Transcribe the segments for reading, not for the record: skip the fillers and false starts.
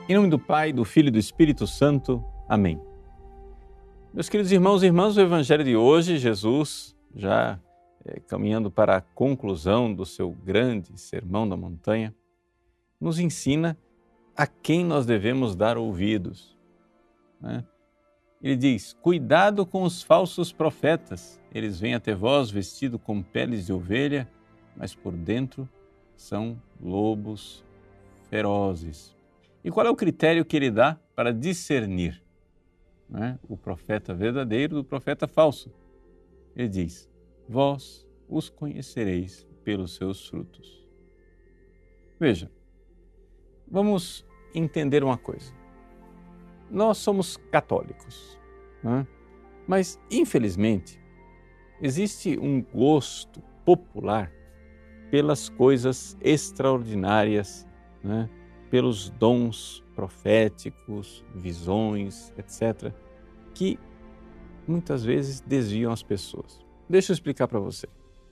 Em nome do Pai, do Filho e do Espírito Santo. Amém. Meus queridos irmãos e irmãs, o Evangelho de hoje, Jesus, já caminhando para a conclusão do seu grande sermão da montanha, nos ensina a quem nós devemos dar ouvidos. Ele diz: cuidado com os falsos profetas, eles vêm até vós vestidos com peles de ovelha, mas por dentro são lobos ferozes. E qual é o critério que ele dá para discernir o profeta verdadeiro do profeta falso? Ele diz: vós os conhecereis pelos seus frutos. Veja, vamos entender uma coisa. Nós somos católicos, mas infelizmente existe um gosto popular pelas coisas extraordinárias, pelos dons proféticos, visões, etc., que muitas vezes desviam as pessoas. Deixa eu explicar para você.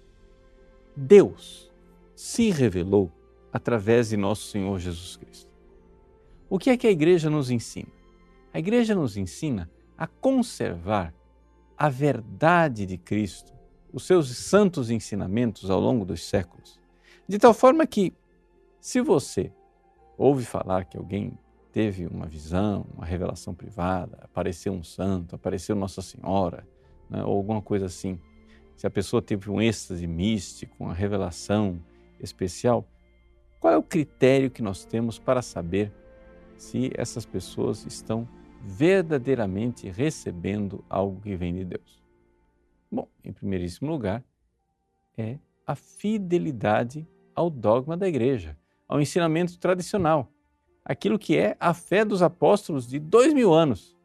Deus se revelou através de nosso Senhor Jesus Cristo. O que é que a igreja nos ensina? A igreja nos ensina a conservar a verdade de Cristo, os seus santos ensinamentos ao longo dos séculos, de tal forma que, se você ouve falar que alguém teve uma visão, uma revelação privada, apareceu um santo, apareceu Nossa Senhora, ou alguma coisa assim, se a pessoa teve um êxtase místico, uma revelação especial, qual é o critério que nós temos para saber se essas pessoas estão verdadeiramente recebendo algo que vem de Deus? Bom, em primeiríssimo lugar, é a fidelidade ao dogma da igreja, ao ensinamento tradicional, aquilo que é a fé dos apóstolos de 2000 anos.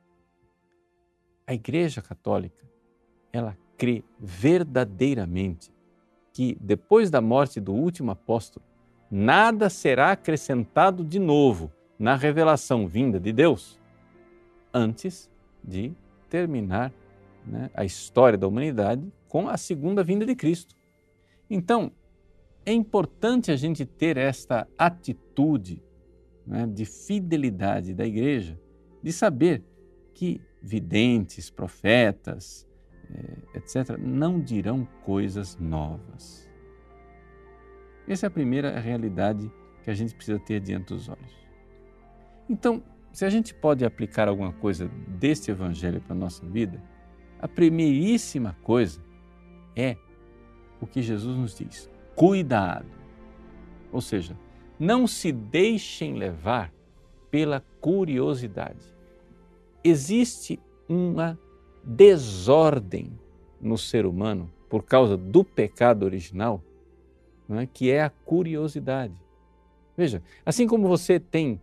A Igreja Católica, ela crê verdadeiramente que depois da morte do último apóstolo, nada será acrescentado de novo na revelação vinda de Deus antes de terminar a história da humanidade com a segunda vinda de Cristo. Então, é importante a gente ter esta atitude de fidelidade da igreja, de saber que videntes, profetas, etc., não dirão coisas novas. Essa é a primeira realidade que a gente precisa ter diante dos olhos. Então, se a gente pode aplicar alguma coisa deste evangelho para a nossa vida, a primeiríssima coisa é o que Jesus nos diz: cuidado. Ou seja, não se deixem levar pela curiosidade. Existe uma desordem no ser humano por causa do pecado original, que é a curiosidade. Veja, assim como você tem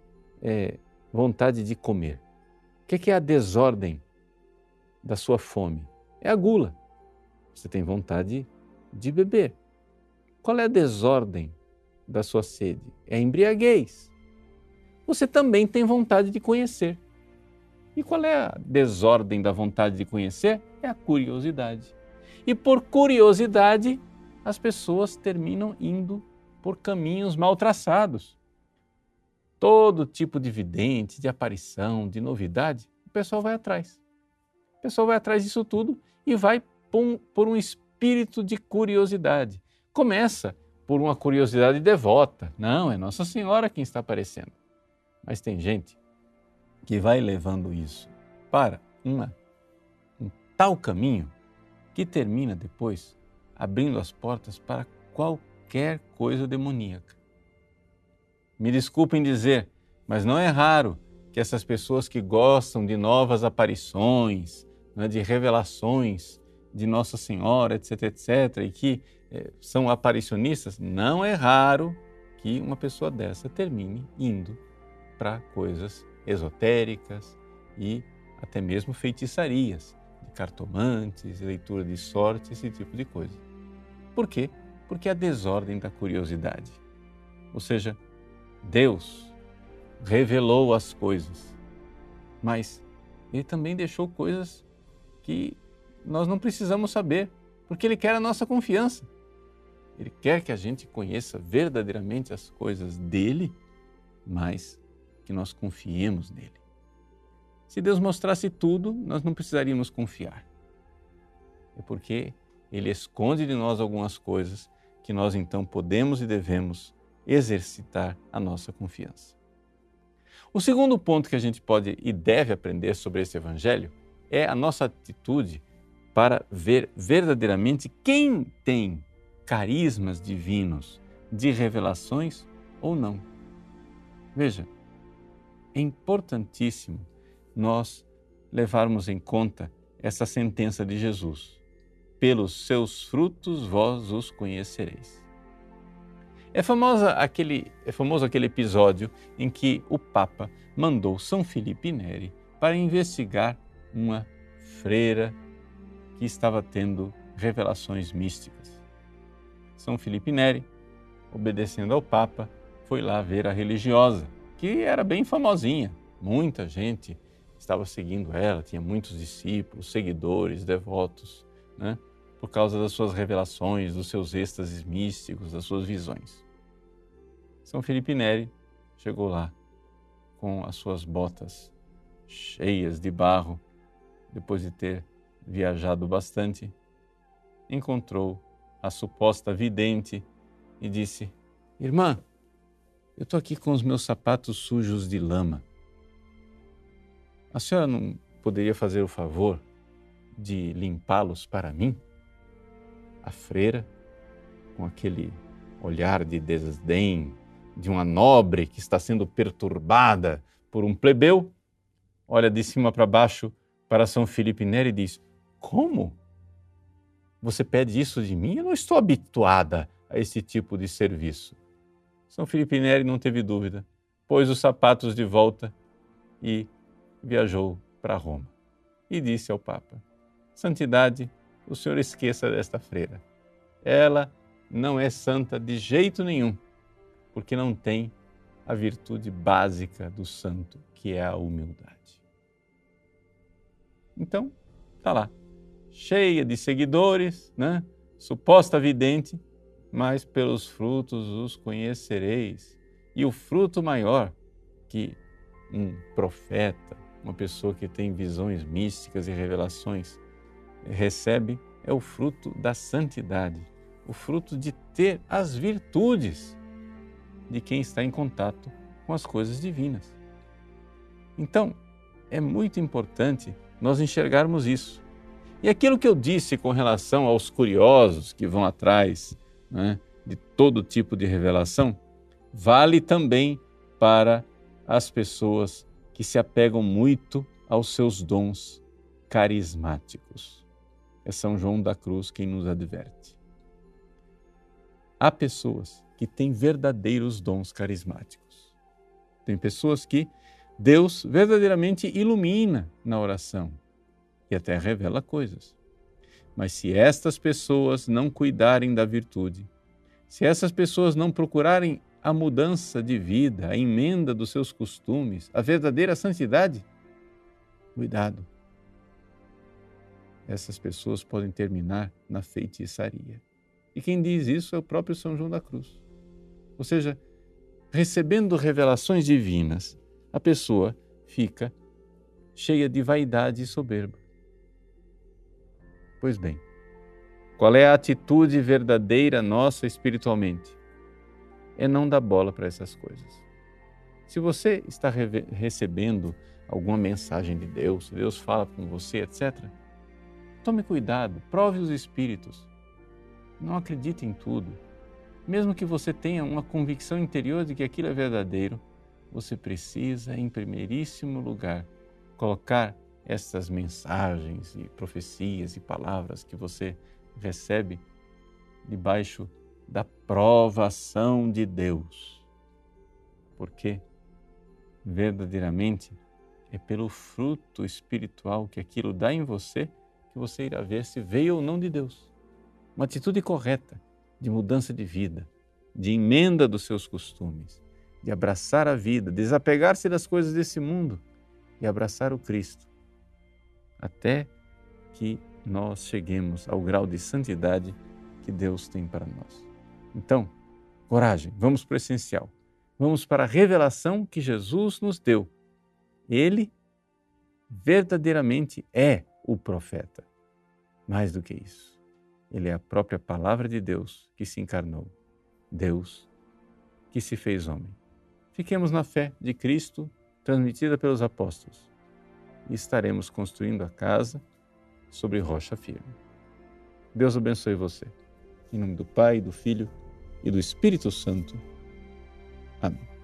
vontade de comer, o que é a desordem da sua fome? É a gula. Você tem vontade de beber. Qual é a desordem da sua sede? É a embriaguez. Você também tem vontade de conhecer. E qual é a desordem da vontade de conhecer? É a curiosidade. E por curiosidade, as pessoas terminam indo por caminhos mal traçados. Todo tipo de vidente, de aparição, de novidade, o pessoal vai atrás. O pessoal vai atrás disso tudo e vai por um espírito de curiosidade. Começa por uma curiosidade devota. Não, é Nossa Senhora quem está aparecendo. Mas tem gente que vai levando isso para um tal caminho que termina depois abrindo as portas para qualquer coisa demoníaca. Me desculpem dizer, mas não é raro que essas pessoas que gostam de novas aparições, de revelações de Nossa Senhora, etc., etc., e que são aparicionistas, não é raro que uma pessoa dessa termine indo para coisas esotéricas e até mesmo feitiçarias, de cartomantes, leitura de sorte, esse tipo de coisa. Por quê? Porque a desordem da curiosidade. Ou seja, Deus revelou as coisas, mas Ele também deixou coisas que nós não precisamos saber, porque Ele quer a nossa confiança. Ele quer que a gente conheça verdadeiramente as coisas dEle, mas que nós confiemos nele. Se Deus mostrasse tudo, nós não precisaríamos confiar. É porque ele esconde de nós algumas coisas que nós então podemos e devemos exercitar a nossa confiança. O segundo ponto que a gente pode e deve aprender sobre esse evangelho é a nossa atitude para ver verdadeiramente quem tem carismas divinos de revelações ou não. Veja, é importantíssimo nós levarmos em conta essa sentença de Jesus: pelos seus frutos vós os conhecereis. É famoso aquele episódio em que o Papa mandou São Filipe Neri para investigar uma freira que estava tendo revelações místicas. São Filipe Neri, obedecendo ao Papa, foi lá ver a religiosa, que era bem famosinha. Muita gente estava seguindo ela, tinha muitos discípulos, seguidores, devotos, né? Por causa das suas revelações, dos seus êxtases místicos, das suas visões. São Filipe Neri chegou lá com as suas botas cheias de barro, depois de ter viajado bastante, encontrou a suposta vidente e disse: irmã, eu estou aqui com os meus sapatos sujos de lama. A senhora não poderia fazer o favor de limpá-los para mim? A freira, com aquele olhar de desdém de uma nobre que está sendo perturbada por um plebeu, olha de cima para baixo para São Filipe Neri e diz: como? Você pede isso de mim? Eu não estou habituada a esse tipo de serviço. São Filipe Neri não teve dúvida, pôs os sapatos de volta e viajou para Roma. E disse ao Papa: santidade, o senhor esqueça desta freira. Ela não é santa de jeito nenhum, porque não tem a virtude básica do santo, que é a humildade. Então, está lá, cheia de seguidores, né? Suposta vidente, mas pelos frutos os conhecereis. E o fruto maior que um profeta, uma pessoa que tem visões místicas e revelações, recebe é o fruto da santidade, o fruto de ter as virtudes de quem está em contato com as coisas divinas. Então, é muito importante nós enxergarmos isso. E aquilo que eu disse com relação aos curiosos que vão atrás, né, de todo tipo de revelação, vale também para as pessoas que se apegam muito aos seus dons carismáticos. É São João da Cruz quem nos adverte. Há pessoas que têm verdadeiros dons carismáticos. Tem pessoas que Deus verdadeiramente ilumina na oração e até revela coisas. Mas se estas pessoas não cuidarem da virtude, se essas pessoas não procurarem a mudança de vida, a emenda dos seus costumes, a verdadeira santidade, cuidado. Essas pessoas podem terminar na feitiçaria. E quem diz isso é o próprio São João da Cruz. Ou seja, recebendo revelações divinas, a pessoa fica cheia de vaidade e soberba. Pois bem, qual é a atitude verdadeira nossa espiritualmente? É não dar bola para essas coisas. Se você está recebendo alguma mensagem de Deus, se Deus fala com você, etc., tome cuidado, prove os espíritos. Não acredite em tudo. Mesmo que você tenha uma convicção interior de que aquilo é verdadeiro, você precisa, em primeiríssimo lugar, colocar essas mensagens e profecias e palavras que você recebe debaixo da provação de Deus. Porque verdadeiramente é pelo fruto espiritual que aquilo dá em você que você irá ver se veio ou não de Deus. Uma atitude correta de mudança de vida, de emenda dos seus costumes, de abraçar a vida, desapegar-se das coisas desse mundo e abraçar o Cristo, até que nós cheguemos ao grau de santidade que Deus tem para nós. Então, coragem, vamos para o essencial. Vamos para a revelação que Jesus nos deu. Ele verdadeiramente é o profeta. Mais do que isso, ele é a própria palavra de Deus que se encarnou. Deus que se fez homem. Fiquemos na fé de Cristo, transmitida pelos apóstolos, e estaremos construindo a casa sobre rocha firme. Deus abençoe você. Em nome do Pai, do Filho e do Espírito Santo. Amém.